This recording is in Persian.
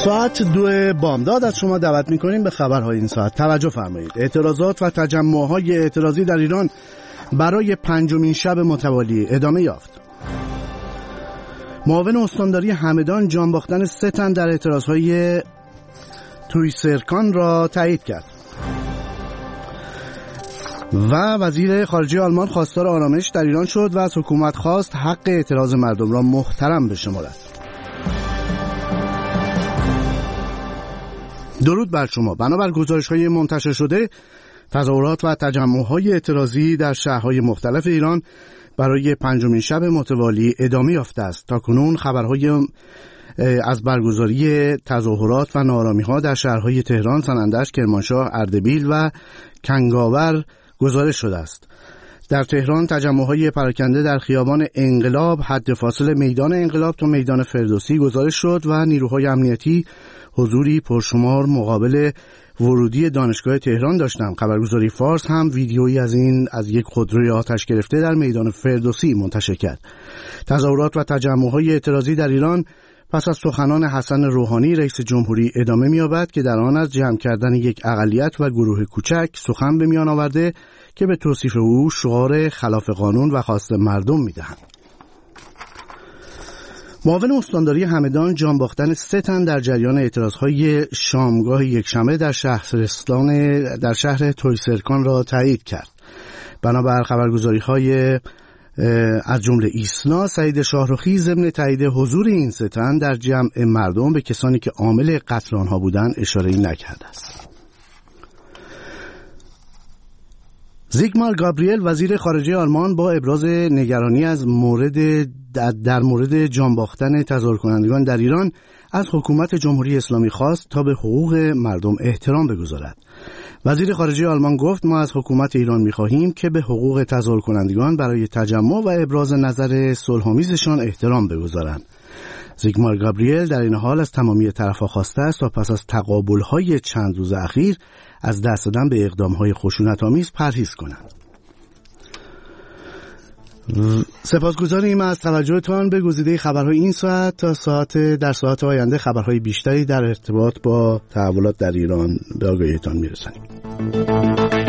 ساعت 2 بامداد از شما دعوت می‌کنیم به خبرهای این ساعت. توجه فرمایید. اعتراضات و تجمع‌های اعتراضی در ایران برای 5مین شب متوالی ادامه یافت. معاون استانداری همدان جان باختن 3 تن در اعتراضهای تویسرکان را تایید کرد. و وزیر خارجه آلمان خواستار آرامش در ایران شد و از حکومت خواست حق اعتراض مردم را محترم بشمارد. درود بر شما. بنابر گزارش‌های منتشر شده، تظاهرات و تجمع‌های اعتراضی در شهرهای مختلف ایران برای 5مین شب متوالی ادامه یافته است. تاکنون خبرهای از برگزاری تظاهرات و ناآرامی‌ها در شهرهای تهران، سنندج، کرمانشاه، اردبیل و کنگاور گزارش شده است. در تهران تجمع‌های پراکنده در خیابان انقلاب، حد فاصل میدان انقلاب تا میدان فردوسی گزارش شد و نیروهای امنیتی حضوری پرشمار مقابل ورودی دانشگاه تهران داشتند. خبرگزاری فارس هم ویدیویی از یک خودروی آتش گرفته در میدان فردوسی منتشر کرد. تظاهرات و تجمع‌های اعتراضی در ایران پس از سخنان حسن روحانی رئیس جمهوری ادامه می‌یابد که در آن از جمع کردن یک اقلیت و گروه کوچک سخن به میان آورده که به توصیف او شعار خلاف قانون و خواست مردم می‌دهند. معاون استانداری همدان جان باختن 3 تن در جریان اعتراضهای شامگاه یکشنبه در شهر تویسرکان را تایید کرد. بنابر خبرگزاری‌های از جمله ایسنا، سعید شاهرخی ضمن تایید حضور این 3 تن در جمع مردم به کسانی که عامل قتل آنها بودند اشاره‌ای نکرده است. زیگمار گابریل وزیر خارجه آلمان با ابراز نگرانی از در مورد جان باختن تظاهرکنندگان در ایران از حکومت جمهوری اسلامی خواست تا به حقوق مردم احترام بگذارد. وزیر خارجه آلمان گفت: ما از حکومت ایران می‌خواهیم که به حقوق تظاهرکنندگان برای تجمع و ابراز نظر صلح‌آمیزشان احترام بگذارند. زیگمار گابریل در این حال از تمامی طرف‌ها خواسته است تا پس از تقابل‌های چند روز اخیر از دست دادن به اقدام‌های خشونت‌آمیز پرهیز کنند. سپاسگزاریم از توجهتان به گزیده خبرهای این ساعت. تا در ساعت آینده خبرهای بیشتری در ارتباط با تحولات در ایران به آگاهیتان میرسانیم.